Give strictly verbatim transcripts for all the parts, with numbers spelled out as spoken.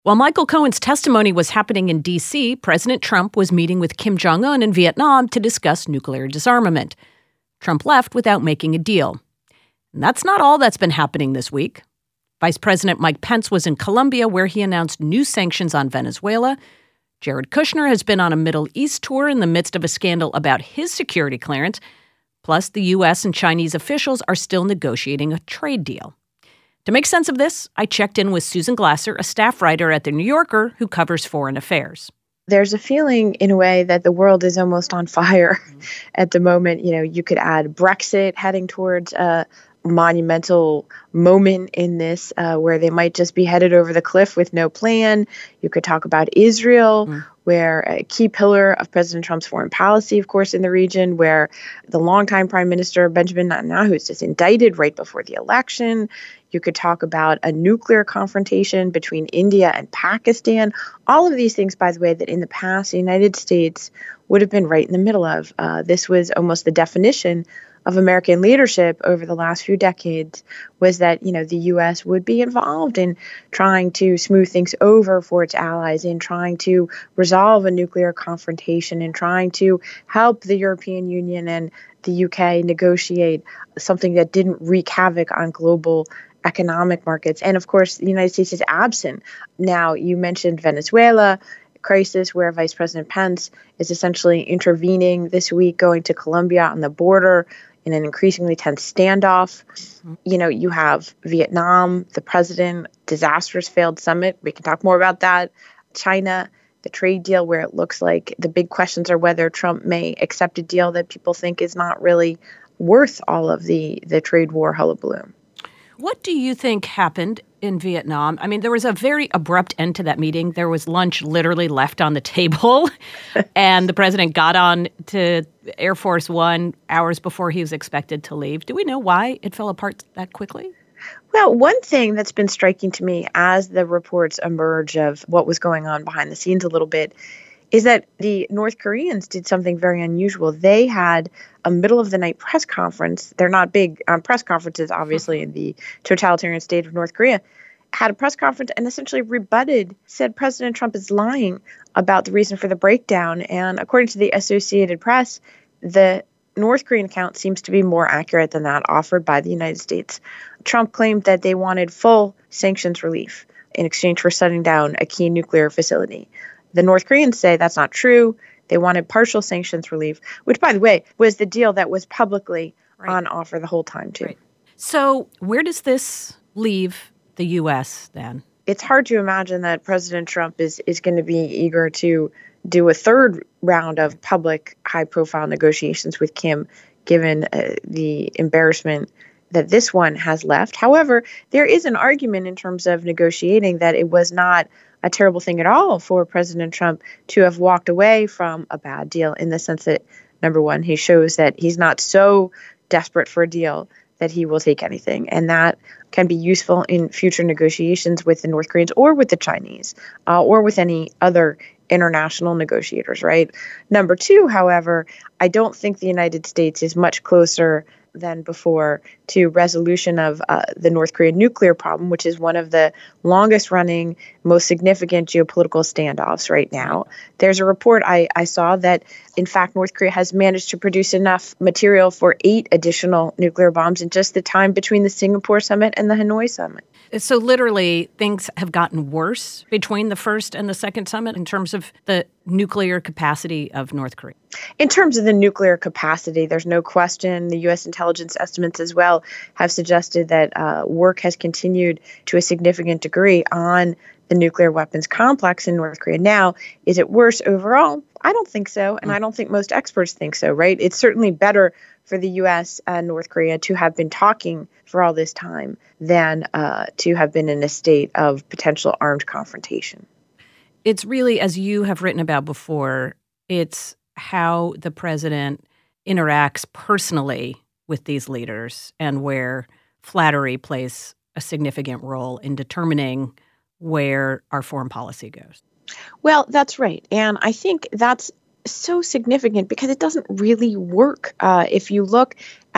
While Michael Cohen's testimony was happening in D C, President Trump was meeting with Kim Jong-un in Vietnam to discuss nuclear disarmament. Trump left without making a deal. And that's not all that's been happening this week. Vice President Mike Pence was in Colombia, where he announced new sanctions on Venezuela. Jared Kushner has been on a Middle East tour in the midst of a scandal about his security clearance. Plus, the U S and Chinese officials are still negotiating a trade deal. To make sense of this, I checked in with Susan Glasser, a staff writer at The New Yorker who covers foreign affairs. There's a feeling in a way that the world is almost on fire mm-hmm. at the moment. You know, you could add Brexit heading towards a monumental moment in this uh, where they might just be headed over the cliff with no plan. You could talk about Israel, mm. where a key pillar of President Trump's foreign policy, of course, in the region, where the longtime Prime Minister Benjamin Netanyahu is just indicted right before the election. You could talk about a nuclear confrontation between India and Pakistan. All of these things, by the way, that in the past the United States would have been right in the middle of. Uh, this was almost the definition of American leadership over the last few decades, was that, you know, the U S would be involved in trying to smooth things over for its allies, in trying to resolve a nuclear confrontation, in trying to help the European Union and the U K negotiate something that didn't wreak havoc on global economic markets. And of course, the United States is absent. Now, you mentioned Venezuela crisis, where Vice President Pence is essentially intervening this week, going to Colombia on the border in an increasingly tense standoff. Mm-hmm. You know, you have Vietnam, the president, disastrous failed summit. We can talk more about that. China, the trade deal, where it looks like the big questions are whether Trump may accept a deal that people think is not really worth all of the, the trade war hullabaloo. What do you think happened in Vietnam? I mean, there was a very abrupt end to that meeting. There was lunch literally left on the table, and the president got on to Air Force One hours before he was expected to leave. Do we know why it fell apart that quickly? Well, one thing that's been striking to me as the reports emerge of what was going on behind the scenes a little bit is that the North Koreans did something very unusual. They had a middle-of-the-night press conference. They're not big on press conferences, obviously, in the totalitarian state of North Korea. Had a press conference and essentially rebutted, said President Trump is lying about the reason for the breakdown. And according to the Associated Press, the North Korean account seems to be more accurate than that offered by the United States. Trump claimed that they wanted full sanctions relief in exchange for shutting down a key nuclear facility. The North Koreans say that's not true. They wanted partial sanctions relief, which, by the way, was the deal that was publicly right. on offer the whole time, too. Right. So where does this leave the U S then? It's hard to imagine that President Trump is, is going to be eager to do a third round of public high-profile negotiations with Kim, given uh, the embarrassment that this one has left. However, there is an argument in terms of negotiating that it was not a terrible thing at all for President Trump to have walked away from a bad deal, in the sense that, number one, he shows that he's not so desperate for a deal that he will take anything. And that can be useful in future negotiations with the North Koreans or with the Chinese uh, or with any other international negotiators, right? Number two, however, I don't think the United States is much closer than before to resolution of uh, the North Korean nuclear problem, which is one of the longest running, most significant geopolitical standoffs right now. There's a report I, I saw that, in fact, North Korea has managed to produce enough material for eight additional nuclear bombs in just the time between the Singapore summit and the Hanoi summit. So literally things have gotten worse between the first and the second summit in terms of the nuclear capacity of North Korea. In terms of the nuclear capacity, there's no question. The U S intelligence estimates as well have suggested that uh, work has continued to a significant degree on the nuclear weapons complex in North Korea. Now, is it worse overall? I don't think so, and I don't think most experts think so, right? It's certainly better for the U S and North Korea to have been talking for all this time than uh, to have been in a state of potential armed confrontation. It's really, as you have written about before, it's how the president interacts personally with these leaders and where flattery plays a significant role in determining where our foreign policy goes. Well, that's right. And I think that's so significant because it doesn't really work. Uh, if you look at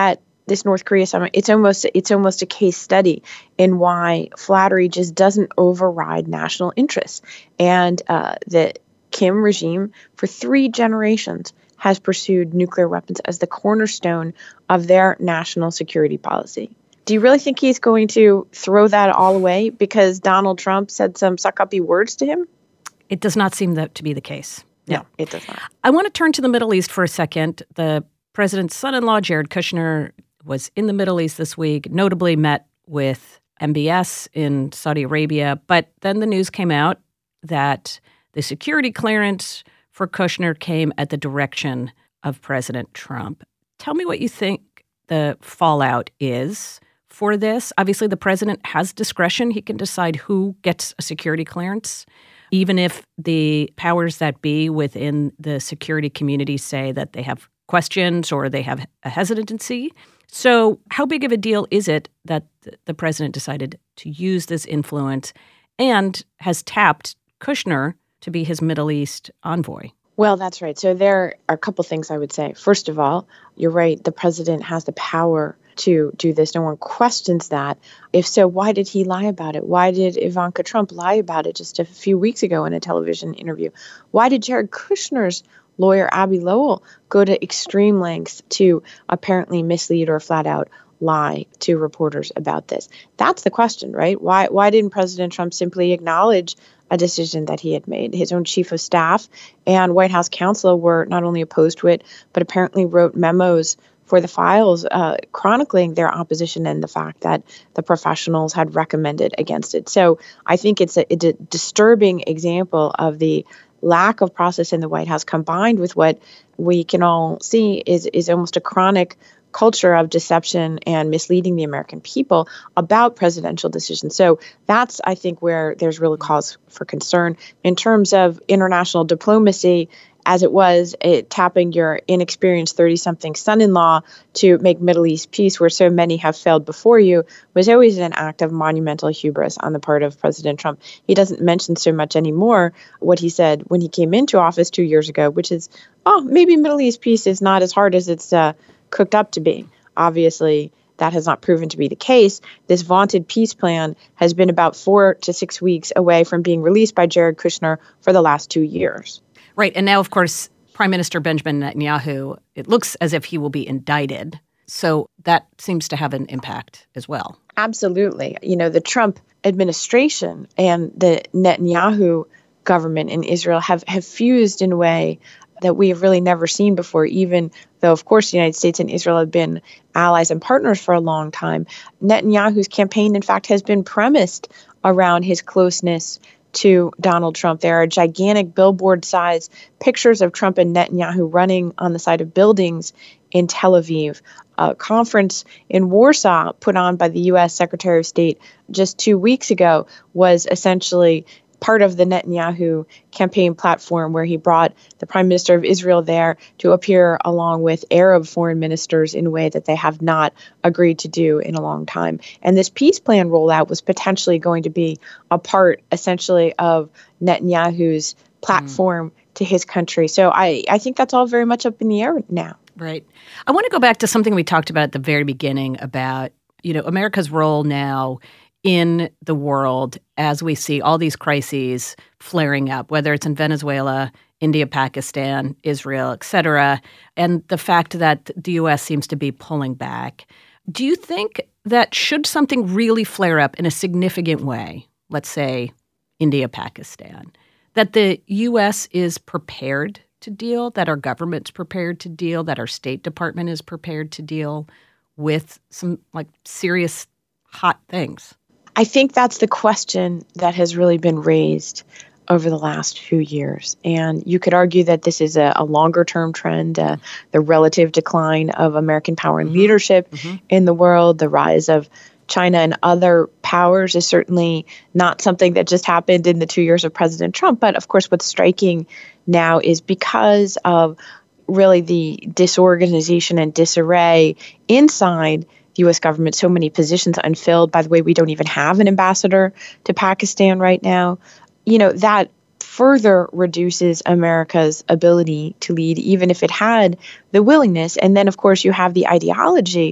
this North Korea summit, it's almost it's almost a case study in why flattery just doesn't override national interests. And uh, the Kim regime, for three generations, has pursued nuclear weapons as the cornerstone of their national security policy. Do you really think he's going to throw that all away because Donald Trump said some suck-uppy words to him? It does not seem that to be the case. No, no, it does not. I want to turn to the Middle East for a second. The president's son-in-law, Jared Kushner, was in the Middle East this week, notably met with M B S in Saudi Arabia. But then the news came out that the security clearance for Kushner came at the direction of President Trump. Tell me what you think the fallout is for this. Obviously, the president has discretion. He can decide who gets a security clearance, even if the powers that be within the security community say that they have questions or they have a hesitancy. So how big of a deal is it that the president decided to use this influence and has tapped Kushner to be his Middle East envoy? Well, that's right. So there are a couple things I would say. First of all, you're right. The president has the power to do this. No one questions that. If so, why did he lie about it? Why did Ivanka Trump lie about it just a few weeks ago in a television interview? Why did Jared Kushner's lawyer, Abby Lowell, go to extreme lengths to apparently mislead or flat out lie to reporters about this? That's the question, right? Why why didn't President Trump simply acknowledge a decision that he had made? His own chief of staff and White House counsel were not only opposed to it, but apparently wrote memos for the files uh, chronicling their opposition and the fact that the professionals had recommended against it. So I think it's a, it's a disturbing example of the lack of process in the White House, combined with what we can all see is is almost a chronic culture of deception and misleading the American people about presidential decisions. So that's, I think, where there's really cause for concern. In terms of international diplomacy, as it was it, tapping your inexperienced thirty-something son-in-law to make Middle East peace, where so many have failed before you, was always an act of monumental hubris on the part of President Trump. He doesn't mention so much anymore what he said when he came into office two years ago, which is, oh, maybe Middle East peace is not as hard as it's uh, cooked up to be. Obviously, that has not proven to be the case. This vaunted peace plan has been about four to six weeks away from being released by Jared Kushner for the last two years. Right. And now, of course, Prime Minister Benjamin Netanyahu, it looks as if he will be indicted. So that seems to have an impact as well. Absolutely. You know, the Trump administration and the Netanyahu government in Israel have, have fused in a way that we have really never seen before, even though, of course, the United States and Israel have been allies and partners for a long time. Netanyahu's campaign, in fact, has been premised around his closeness to Donald Trump. There are gigantic billboard-sized pictures of Trump and Netanyahu running on the side of buildings in Tel Aviv. A conference in Warsaw put on by the U S Secretary of State just two weeks ago was essentially part of the Netanyahu campaign platform, where he brought the Prime Minister of Israel there to appear along with Arab foreign ministers in a way that they have not agreed to do in a long time. And this peace plan rollout was potentially going to be a part, essentially, of Netanyahu's platform mm. to his country. So I, I think that's all very much up in the air now. Right. I want to go back to something we talked about at the very beginning about, you know, America's role now in the world as we see all these crises flaring up, whether it's in Venezuela, India, Pakistan, Israel, et cetera, and the fact that the U S seems to be pulling back. Do you think that should something really flare up in a significant way, let's say India, Pakistan, that the U S is prepared to deal, that our government's prepared to deal, that our State Department is prepared to deal with some like serious hot things? I think that's the question that has really been raised over the last few years. And you could argue that this is a, a longer-term trend, uh, the relative decline of American power and leadership mm-hmm. in the world, the rise of China and other powers is certainly not something that just happened in the two years of President Trump. But of course, what's striking now is because of really the disorganization and disarray inside the U S government, so many positions unfilled. By the way, we don't even have an ambassador to Pakistan right now. You know, that further reduces America's ability to lead, even if it had the willingness. And then, of course, you have the ideology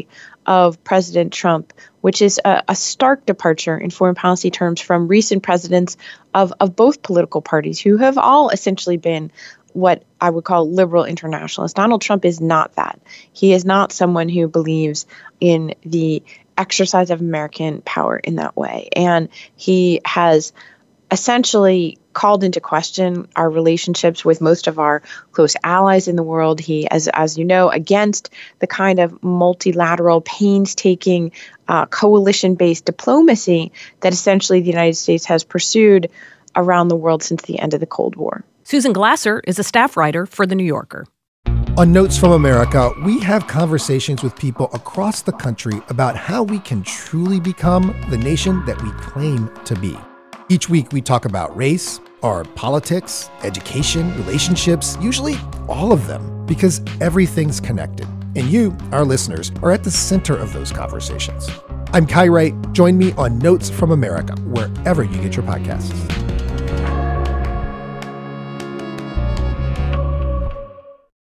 of President Trump, which is a, a stark departure in foreign policy terms from recent presidents of, of both political parties, who have all essentially been what I would call liberal internationalists. Donald Trump is not that. He is not someone who believes in the exercise of American power in that way. And he has essentially called into question our relationships with most of our close allies in the world. He, as as you know, against the kind of multilateral, painstaking, uh, coalition-based diplomacy that essentially the United States has pursued around the world since the end of the Cold War. Susan Glasser is a staff writer for The New Yorker. On Notes from America, we have conversations with people across the country about how we can truly become the nation that we claim to be. Each week, we talk about race, our politics, education, relationships, usually all of them, because everything's connected. And you, our listeners, are at the center of those conversations. I'm Kai Wright. Join me on Notes from America, wherever you get your podcasts.